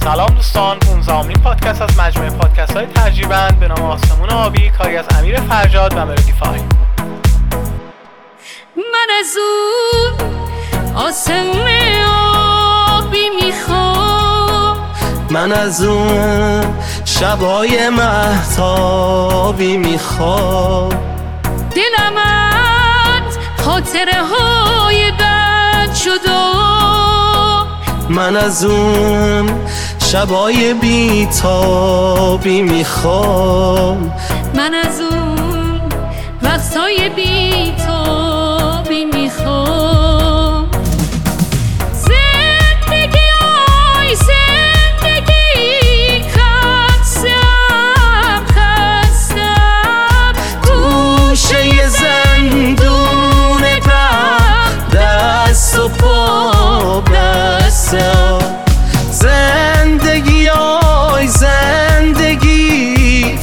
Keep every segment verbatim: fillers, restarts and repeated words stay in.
سلام دوستان، پانزدهمین پادکست از مجموعه پادکست های ترجیبند به نام آسمون آبی، کاری از امیر فرجاد و ملودیفای. من از اون آسمون آبی میخوام، من از اون شبای مهتابی میخوام، دلم از خاطره های بد شده، من از اون شبای بیتابی میخوام، من از اون وقتای بیتابی میخوام. زندگی آی زندگی خستم خستم، گوشه زندون غم دست و پا بستم. زندگی آی زندگی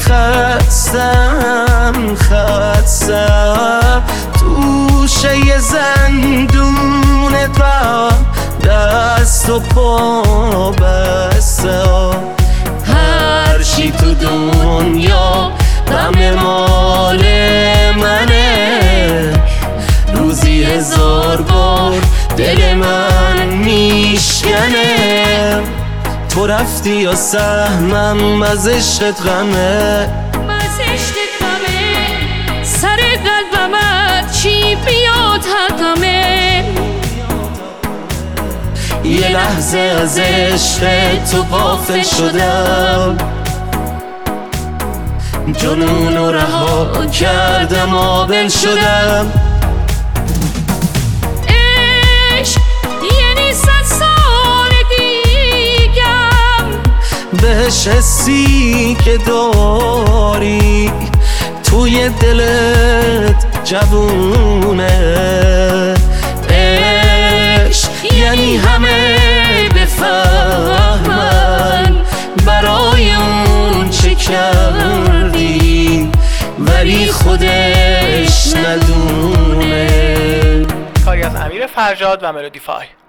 خستم خستم، توشه زندون غم دست و پا بستم. هر چی تو دنیا غم مال منه، روزی هزار بار دل من میشکنه. تو رفتی یا سهمم از عشقت غمه، از عشقت غمه، سر قلبم چی بیاد حقمه. یه لحظه از عشق تو غافل شدم، جنون رو رها کردم آبل شدم. عشق یعنی صد سال دیگم، بهش حسی که داری توی دلت جوونه. عشق یعنی همه بفهمن برای اون چه کردی، ولی خودش ندونه. کاری از امیر فرجاد و ملودیفای.